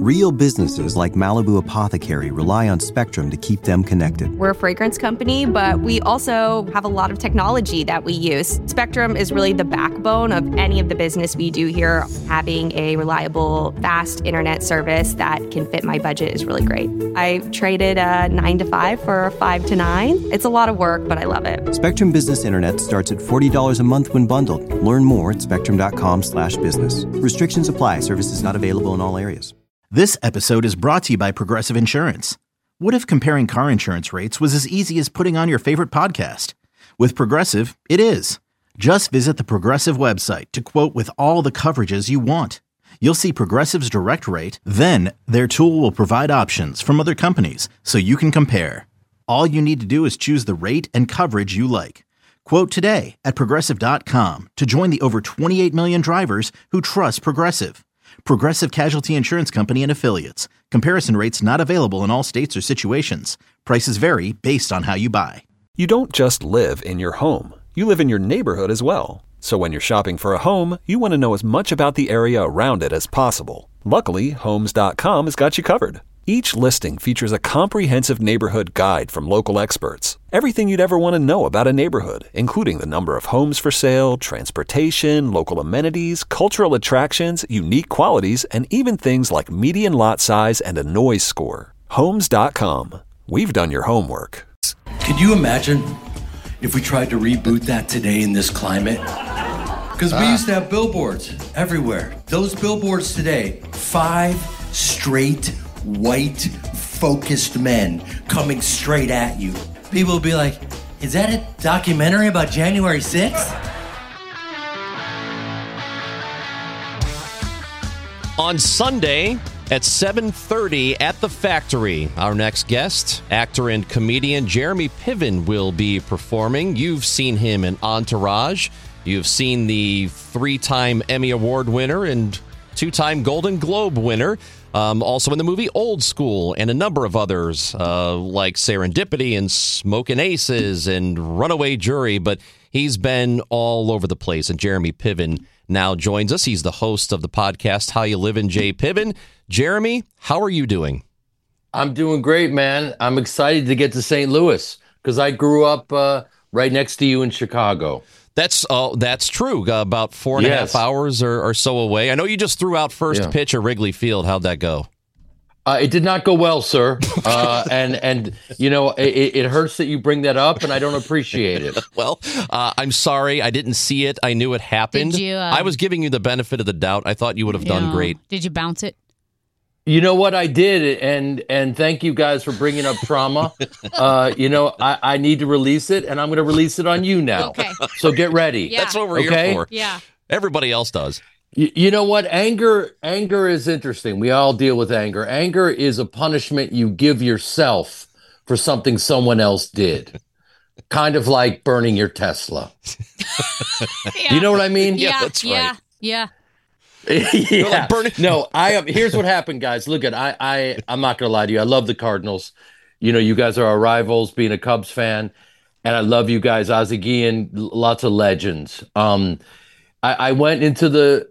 Real businesses like Malibu Apothecary rely on Spectrum to keep them connected. We're a fragrance company, but we also have a lot of technology that we use. Spectrum is really the backbone of any of the business we do here. Having a reliable, fast internet service that can fit my budget is really great. I traded a 9 to 5 for a 5 to 9. It's a lot of work, but I love it. Spectrum Business Internet starts at $40 a month when bundled. Learn more at spectrum.com/business. Restrictions apply. Services not available in all areas. This episode is brought to you by Progressive Insurance. What if comparing car insurance rates was as easy as putting on your favorite podcast? With Progressive, it is. Just visit the Progressive website to quote with all the coverages you want. You'll see Progressive's direct rate, then their tool will provide options from other companies so you can compare. All you need to do is choose the rate and coverage you like. Quote today at Progressive.com to join the over 28 million drivers who trust Progressive. Progressive Casualty Insurance Company and Affiliates. Comparison rates not available in all states or situations. Prices vary based on how you buy. You don't just live in your home. You live in your neighborhood as well. So when you're shopping for a home, you want to know as much about the area around it as possible. Luckily, Homes.com has got you covered. Each listing features a comprehensive neighborhood guide from local experts. Everything you'd ever want to know about a neighborhood, including the number of homes for sale, transportation, local amenities, cultural attractions, unique qualities, and even things like median lot size and a noise score. Homes.com. We've done your homework. Could you imagine if we tried to reboot that today in this climate? Because we used to have billboards everywhere. Those billboards today, 5 straight white focused men coming straight at you. People will be like, is that a documentary about January 6th? On Sunday at 7:30 at the Factory, our next guest, actor and comedian Jeremy Piven, will be performing. You've seen him in Entourage. You've seen the 3-time Emmy Award winner and 2-time Golden Globe winner. Also in the movie Old School and a number of others like Serendipity and Smokin' Aces and Runaway Jury. But he's been all over the place. And Jeremy Piven now joins us. He's the host of the podcast How You Livin', Jay Piven. Jeremy, how are you doing? I'm doing great, man. I'm excited to get to St. Louis because I grew up right next to you in Chicago. That's true. About 4.5 hours or so away. I know you just threw out first pitch at Wrigley Field. How'd that go? It did not go well, sir. And you know, it hurts that you bring that up, and I don't appreciate it. Well, I'm sorry. I didn't see it. I knew it happened. Did you, I was giving you the benefit of the doubt. I thought you would have done great. Did you bounce it? You know what I did, and thank you guys for bringing up trauma. You know, I need to release it, and I'm going to release it on you now. Okay. So get ready. Yeah. That's what we're here for. Yeah. Everybody else does. You know what? Anger is interesting. We all deal with anger. Anger is a punishment you give yourself for something someone else did. Kind of like burning your Tesla. Yeah. You know what I mean? Yeah, that's right. Yeah. Yeah. No, I am. Here's what happened, guys. Look at I'm not gonna lie to you. I love the Cardinals. You know, you guys are our rivals, being a Cubs fan, and I love you guys. Ozzie Guillen, lots of legends. I went into the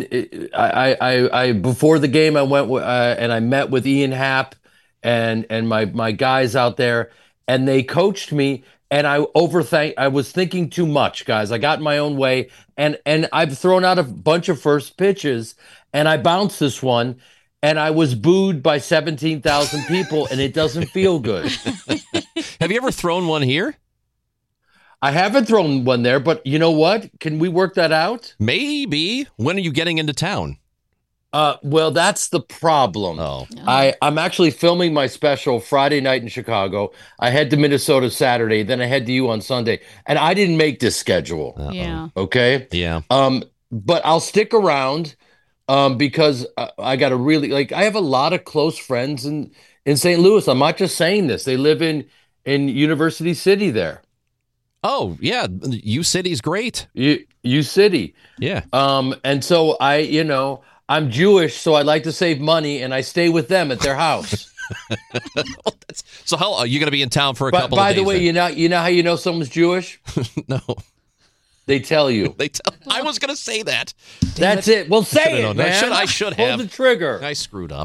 I before the game I went and I met with Ian Happ and my guys out there, and they coached me. And I was thinking too much, guys. I got in my own way, and I've thrown out a bunch of first pitches, and I bounced this one, and I was booed by 17,000 people, and it doesn't feel good. Have you ever thrown one here? I haven't thrown one there, but you know what? Can we work that out? Maybe. When are you getting into town? Well, that's the problem. Oh. I'm actually filming my special Friday night in Chicago. I head to Minnesota Saturday, then I head to you on Sunday. And I didn't make this schedule. Uh-oh. Yeah. Okay? Yeah. But I'll stick around because I got to really, I have a lot of close friends in St. Louis. I'm not just saying this. They live in University City there. Oh, yeah. U-City's great. U-City. Yeah. And so I'm Jewish, so I like to save money, and I stay with them at their house. So how are you going to be in town for a couple of days? By the way, you know how you know someone's Jewish? No. They tell you. I was going to say that. That's it. Well, say it, man. I should have. Pull the trigger. I screwed up.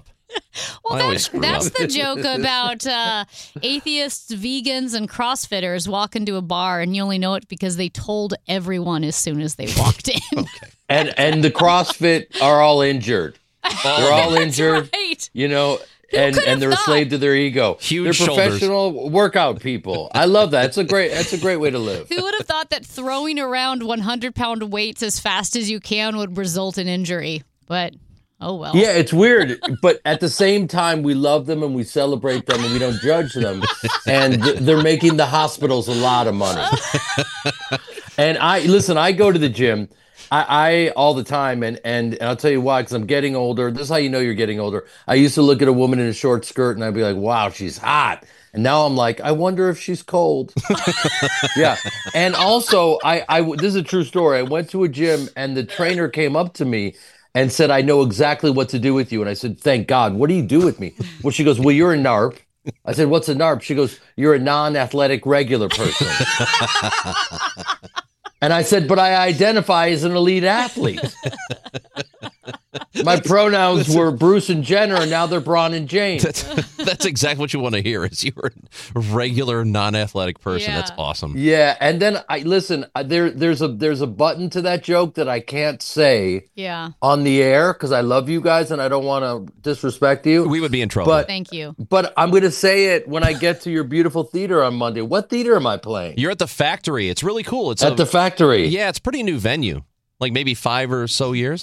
Well, that's the joke about atheists, vegans, and CrossFitters walk into a bar, and you only know it because they told everyone as soon as they walked in. Okay. And the CrossFit are all injured. They're all injured, right. you know, and they're a slave to their ego. Huge They're professional workout people. I love that. That's a great way to live. Who would have thought that throwing around 100-pound weights as fast as you can would result in injury? But oh well. Yeah, it's weird, but at the same time, we love them and we celebrate them and we don't judge them. And they're making the hospitals a lot of money. And I go to the gym. I all the time, and I'll tell you why, because I'm getting older. This is how you know you're getting older. I used to look at a woman in a short skirt, and I'd be like, wow, she's hot. And now I'm like, I wonder if she's cold. Yeah. And also, this is a true story. I went to a gym, and the trainer came up to me and said, I know exactly what to do with you. And I said, thank God. What do you do with me? Well, she goes, well, you're a NARP. I said, what's a NARP? She goes, you're a non-athletic regular person. And I said, but I identify as an elite athlete. My pronouns were Bruce and Jenner, and now they're Braun and James. That's exactly what you want to hear. Is you're a regular non-athletic person. Yeah. That's awesome. Yeah, and then there's a button to that joke that I can't say on the air because I love you guys and I don't want to disrespect you. We would be in trouble. Thank you. But I'm going to say it when I get to your beautiful theater on Monday. What theater am I playing? You're at the Factory. It's really cool. It's at the Factory. Yeah, it's a pretty new venue. Like maybe 5 or so years.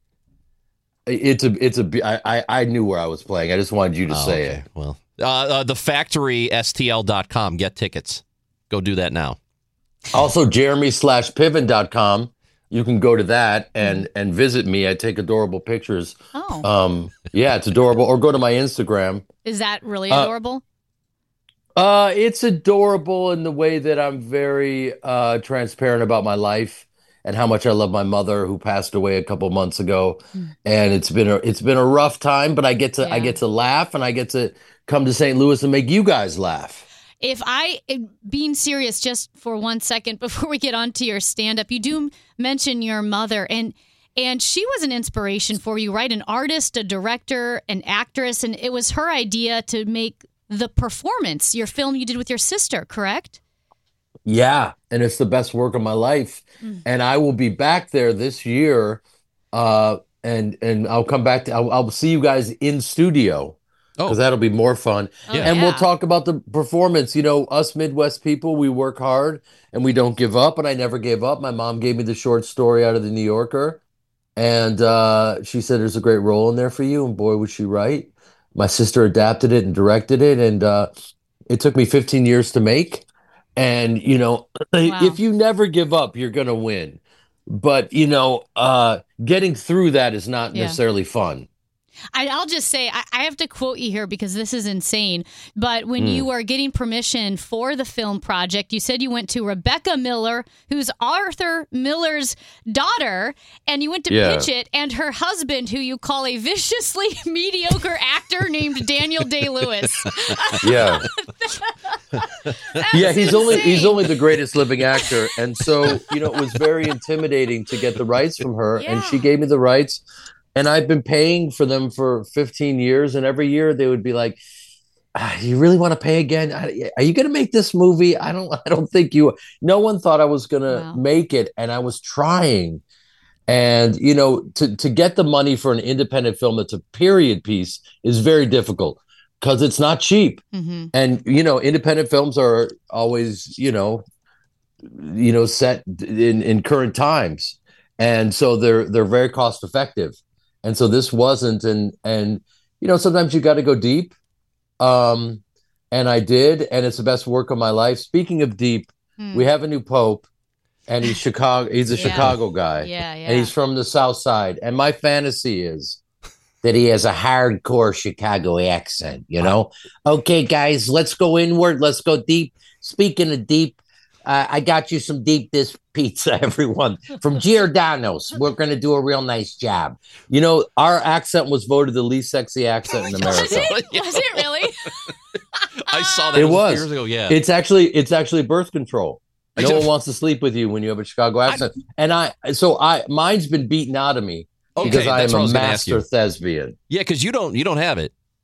I knew where I was playing. I just wanted you to say it. Well, thefactorystl.com. Get tickets. Go do that now. Also, Jeremy/Piven.com. You can go to that and visit me. I take adorable pictures. Oh. Yeah, it's adorable. Or go to my Instagram. Is that really adorable? It's adorable in the way that I'm very transparent about my life and how much I love my mother, who passed away a couple months ago. And it's been a rough time, but I get to laugh, and I get to come to St. Louis and make you guys laugh. Being serious just for 1 second before we get on to your stand-up, you do mention your mother, and she was an inspiration for you, right? An artist, a director, an actress, and it was her idea to make The Performance, your film you did with your sister, correct? Yeah, and it's the best work of my life. And I will be back there this year, and I'll come back I'll see you guys in studio, because that'll be more fun. We'll talk about the performance. You know, us Midwest people, we work hard and we don't give up, and I never gave up. My mom gave me the short story out of the New Yorker, and she said, there's a great role in there for you, and boy, was she right. My sister adapted it and directed it, and it took me 15 years to make. And, you know, if you never give up, you're going to win. But, you know, getting through that is not necessarily fun. I'll just say, I have to quote you here because this is insane. But when you were getting permission for the film project, you said you went to Rebecca Miller, who's Arthur Miller's daughter, and you went to pitch it, and her husband, who you call a viciously mediocre actor named Daniel Day-Lewis. Yeah. He's only the greatest living actor. And so, you know, it was very intimidating to get the rights from her, and she gave me the rights. And I've been paying for them for 15 years. And every year they would be like, you really want to pay again? Are you going to make this movie? I don't think you. No one thought I was going to make it. And I was trying. And, you know, to get the money for an independent film that's a period piece is very difficult because it's not cheap. Mm-hmm. And, you know, independent films are always, you know, set in current times. And so they're very cost effective. And so this wasn't, and you know, sometimes you got to go deep, and I did, and it's the best work of my life. Speaking of deep, we have a new pope, and he's Chicago. He's a Chicago guy, and he's from the South Side. And my fantasy is that he has a hardcore Chicago accent. You know, okay, guys, let's go inward. Let's go deep. Speaking of deep, I got you some deep dish pizza, everyone, from Giordano's. We're going to do a real nice job. You know, our accent was voted the least sexy accent in America. Was it really? I saw that years ago. Yeah, it's actually birth control. No one wants to sleep with you when you have a Chicago accent. Mine's been beaten out of me because I am a master thespian. Yeah, because you don't have it.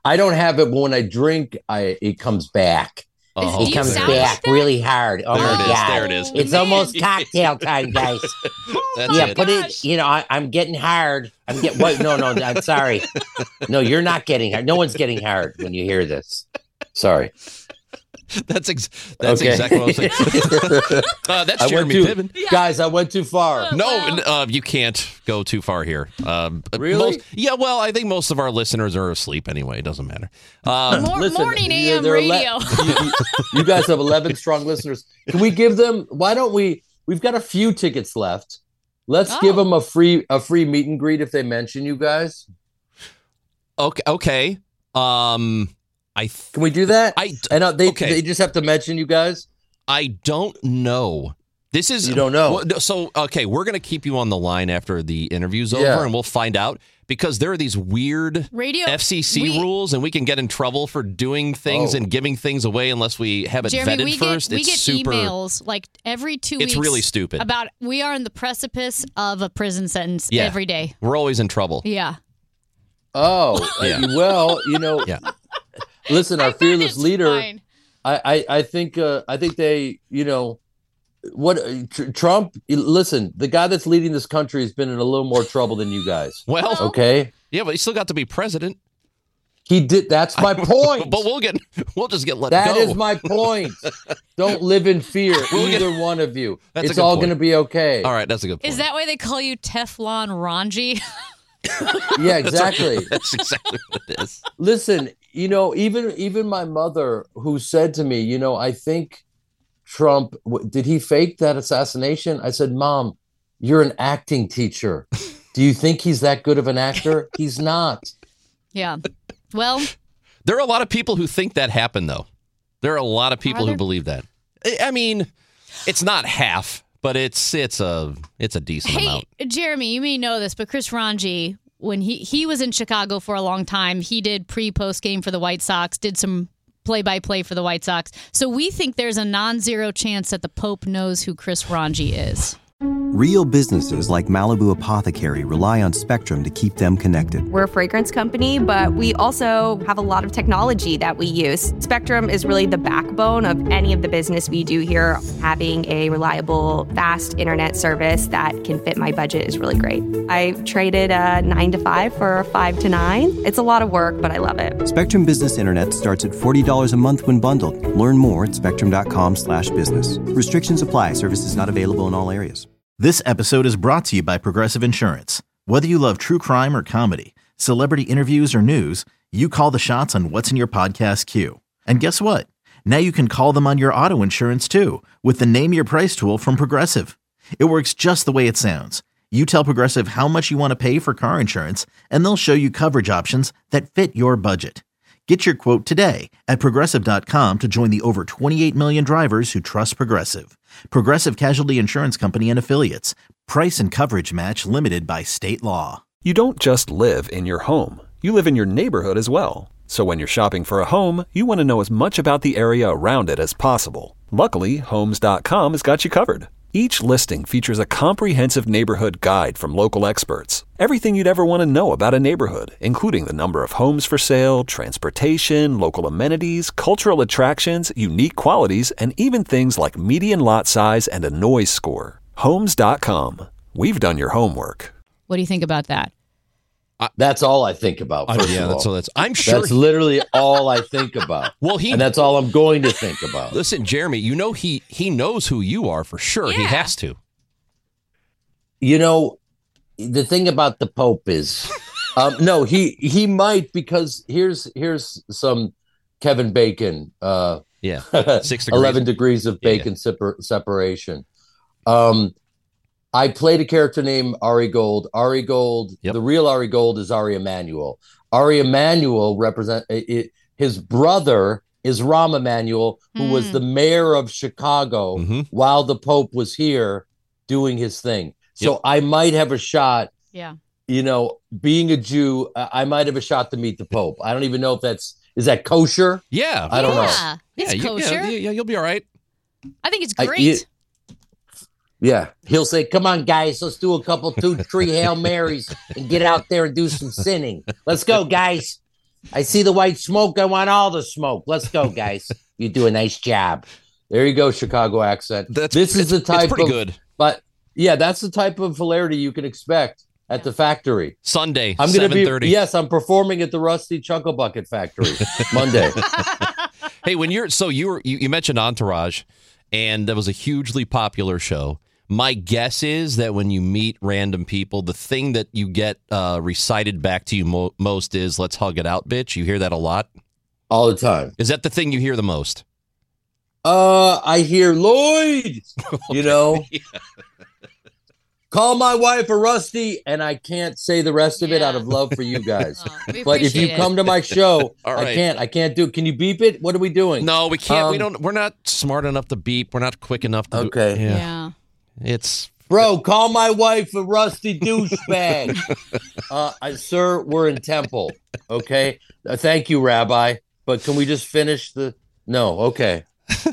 I don't have it, but when I drink, it comes back. Oh, It comes back really hard. Oh my God. There it is. It's almost cocktail time, guys. That's Yeah, it. put it, I'm getting hard. No, I'm sorry. No, you're not getting hard. No one's getting hard when you hear this. Sorry. That's exactly what I was saying. That's Jeremy Piven. Guys, I went too far. No, you can't go too far here. Really? Well, I think most of our listeners are asleep anyway. It doesn't matter. Listen, morning AM radio. You guys have 11 strong listeners. Can we give them? Why don't we? We've got a few tickets left. Let's give them a free meet and greet if they mention you guys. Okay. Can we do that? They just have to mention you guys. I don't know. This is you don't know. So we're gonna keep you on the line after the interview's over, and we'll find out because there are these weird radio FCC rules, and we can get in trouble for doing things and giving things away unless we have it vetted first. We get emails like every 2 weeks. It's really stupid. About we are on the precipice of a prison sentence every day. We're always in trouble. Yeah. Oh, well, Yeah. Listen, our fearless leader. I think they, Trump. Listen, the guy that's leading this country has been in a little more trouble than you guys. Well, okay. Yeah, but he still got to be president. He did. That's my point. But we'll just get let go. That is my point. Don't live in fear, either one of you. It's all going to be okay. All right, that's a good point. Is that why they call you Teflon Ranji? Yeah, exactly. That's exactly what it is. Listen, even my mother, who said to me, I think Trump, did he fake that assassination? I said, Mom, you're an acting teacher. Do you think he's that good of an actor? He's not. Yeah. Well, there are a lot of people who think that happened, though. There are a lot of people who believe that. I mean, it's not half, but it's a decent amount. Jeremy, you may know this, but Chris Ranji, when he was in Chicago for a long time, he did post game for the White Sox, did some play-by-play for the White Sox. So we think there's a non-zero chance that the Pope knows who Chris Ranji is. Real businesses like Malibu Apothecary rely on Spectrum to keep them connected. We're a fragrance company, but we also have a lot of technology that we use. Spectrum is really the backbone of any of the business we do here. Having a reliable, fast internet service that can fit my budget is really great. I traded a 9 to 5 for a 5 to 9. It's a lot of work, but I love it. Spectrum Business Internet starts at $40 a month when bundled. Learn more at spectrum.com/business. Restrictions apply. Services not available in all areas. This episode is brought to you by Progressive Insurance. Whether you love true crime or comedy, celebrity interviews or news, you call the shots on what's in your podcast queue. And guess what? Now you can call them on your auto insurance too with the Name Your Price tool from Progressive. It works just the way it sounds. You tell Progressive how much you want to pay for car insurance, and they'll show you coverage options that fit your budget. Get your quote today at Progressive.com to join the over 28 million drivers who trust Progressive. Progressive Casualty Insurance Company and Affiliates. Price and coverage match limited by state law. You don't just live in your home. You live in your neighborhood as well. So when you're shopping for a home, you want to know as much about the area around it as possible. Luckily, Homes.com has got you covered. Each listing features a comprehensive neighborhood guide from local experts. Everything you'd ever want to know about a neighborhood, including the number of homes for sale, transportation, local amenities, cultural attractions, unique qualities, and even things like median lot size and a noise score. Homes.com. We've done your homework. What do you think about that? That's all I think about. I'm sure that's literally all I think about. And that's all I'm going to think about. Listen, Jeremy, he knows who you are for sure. Yeah. He has to. The thing about the Pope is, no, he might, because here's some Kevin Bacon. 6 degrees. 11 degrees of bacon separation. I played a character named Ari Gold. Ari Gold, the real Ari Gold is Ari Emanuel. Ari Emanuel his brother is Rahm Emanuel, who was the mayor of Chicago while the Pope was here doing his thing. So I might have a shot. Yeah. Being a Jew, I might have a shot to meet the Pope. I don't even know if is that kosher? Yeah. I don't know. It's kosher. You'll be all right. I think it's great. Yeah, he'll say, "Come on, guys, let's do a couple 2-3 Hail Marys and get out there and do some sinning. Let's go, guys." I see the white smoke. I want all the smoke. Let's go, guys. You do a nice job. There you go, Chicago accent. This is the type it's pretty good. But yeah, that's the type of hilarity you can expect at the factory. Sunday, I'm going to 7:30. Yes, I'm performing at the Rusty Chuckle Bucket Factory Monday. Hey, you mentioned Entourage, and that was a hugely popular show. My guess is that when you meet random people, the thing that you get recited back to you most is "Let's hug it out, bitch." You hear that a lot? All the time. Is that the thing you hear the most? I hear Lloyd, Yeah. Call my wife a Rusty, and I can't say the rest of it out of love for you guys. But if you come to my show, right. I can't do it. Can you beep it? What are we doing? No, we can't. We're not smart enough to beep. We're not quick enough to Okay. do it. Yeah. It's Bro, call my wife a rusty douchebag. Sir, we're in Temple. Okay. Thank you, Rabbi. But can we just finish No. Okay.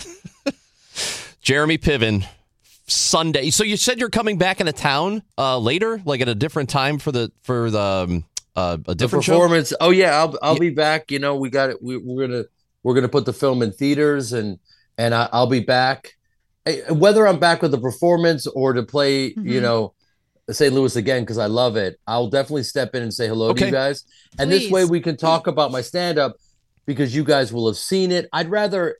Jeremy Piven, Sunday. So you said you're coming back into town later, like at a different time for a different performance. Show? Oh yeah, I'll be back. We got it. We're gonna put the film in theaters, and I'll be back. Whether I'm back with the performance or to play, St. Louis again, because I love it, I'll definitely step in and say hello to you guys. And this way we can talk about my stand-up because you guys will have seen it. I'd rather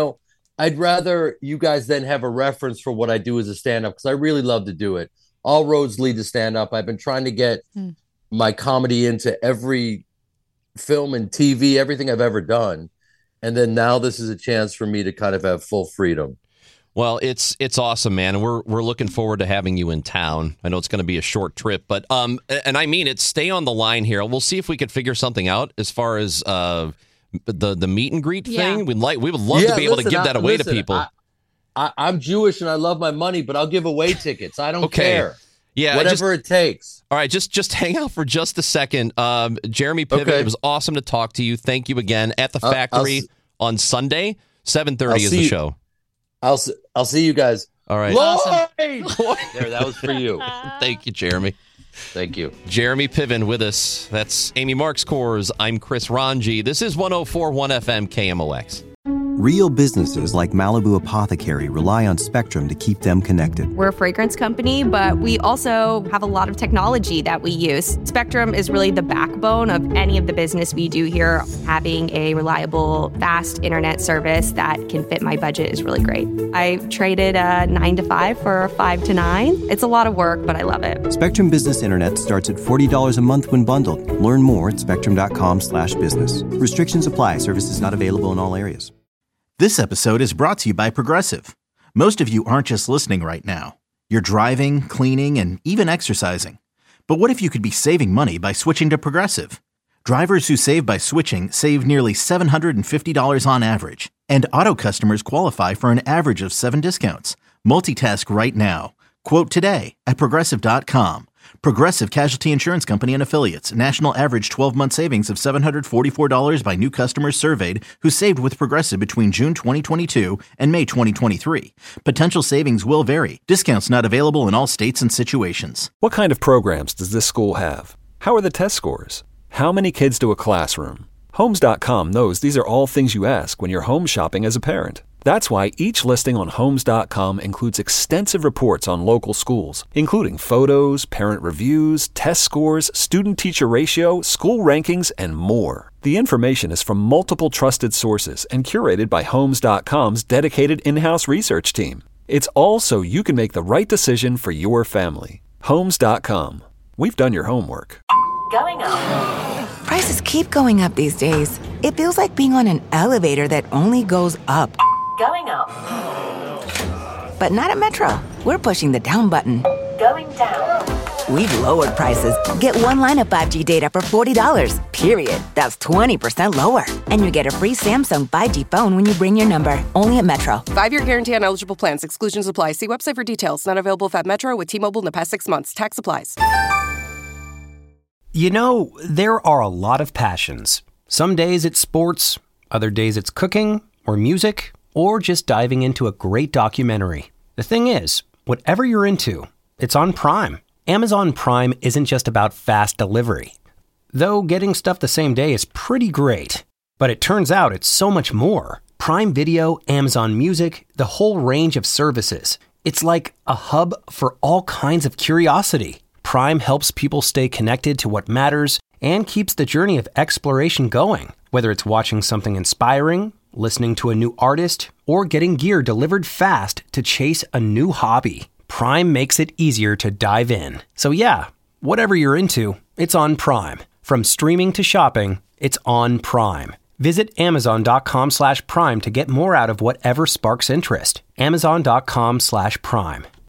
you guys then have a reference for what I do as a stand-up because I really love to do it. All roads lead to stand-up. I've been trying to get my comedy into every film and TV, everything I've ever done. And then now this is a chance for me to kind of have full freedom. Well, it's awesome, man, and we're looking forward to having you in town. I know it's going to be a short trip, but and I mean it. Stay on the line here. We'll see if we could figure something out as far as the meet and greet thing. We would love to be able to give that away to people. I'm Jewish and I love my money, but I'll give away tickets. I don't care. Yeah, whatever it takes. All right, just hang out for just a second. Jeremy Piven, It was awesome to talk to you. Thank you again at the factory on Sunday, 7:30 is the show. I'll see you guys. All right. Awesome. There, that was for you. Thank you, Jeremy. Thank you. Jeremy Piven with us. That's Amy Marks Kors. I'm Chris Ranji. This is 104.1 FM KMOX. Real businesses like Malibu Apothecary rely on Spectrum to keep them connected. We're a fragrance company, but we also have a lot of technology that we use. Spectrum is really the backbone of any of the business we do here. Having a reliable, fast internet service that can fit my budget is really great. I traded a 9 to 5 for a 5 to 9. It's a lot of work, but I love it. Spectrum Business Internet starts at $40 a month when bundled. Learn more at spectrum.com/business. Restrictions apply. Services not available in all areas. This episode is brought to you by Progressive. Most of you aren't just listening right now. You're driving, cleaning, and even exercising. But what if you could be saving money by switching to Progressive? Drivers who save by switching save nearly $750 on average. And auto customers qualify for an average of 7 discounts. Multitask right now. Quote today at Progressive.com. Progressive Casualty Insurance Company and Affiliates. National average 12-month savings of $744 by new customers surveyed who saved with Progressive between June 2022 and May 2023. Potential savings will vary. Discounts not available in all states and situations. What kind of programs does this school have? How are the test scores? How many kids do a classroom? Homes.com knows these are all things you ask when you're home shopping as a parent. That's why each listing on Homes.com includes extensive reports on local schools, including photos, parent reviews, test scores, student-teacher ratio, school rankings, and more. The information is from multiple trusted sources and curated by Homes.com's dedicated in-house research team. It's all so you can make the right decision for your family. Homes.com. We've done your homework. Going up. Prices keep going up these days. It feels like being on an elevator that only goes up. Going up. But not at Metro. We're pushing the down button. Going down. We've lowered prices. Get one line of 5G data for $40, period. That's 20% lower. And you get a free Samsung 5G phone when you bring your number. Only at Metro. 5-year guarantee on eligible plans. Exclusions apply. See website for details. Not available at Metro with T-Mobile in the past 6 months. Tax applies. You know, there are a lot of passions. Some days it's sports. Other days it's cooking or music, or just diving into a great documentary. The thing is, whatever you're into, it's on Prime. Amazon Prime isn't just about fast delivery. though getting stuff the same day is pretty great. But it turns out it's so much more. Prime Video, Amazon Music, the whole range of services. It's like a hub for all kinds of curiosity. Prime helps people stay connected to what matters and keeps the journey of exploration going. Whether it's watching something inspiring, listening to a new artist, or getting gear delivered fast to chase a new hobby, Prime makes it easier to dive in. So yeah, whatever you're into, it's on Prime. From streaming to shopping, it's on Prime. Visit Amazon.com/Prime to get more out of whatever sparks interest. Amazon.com/Prime.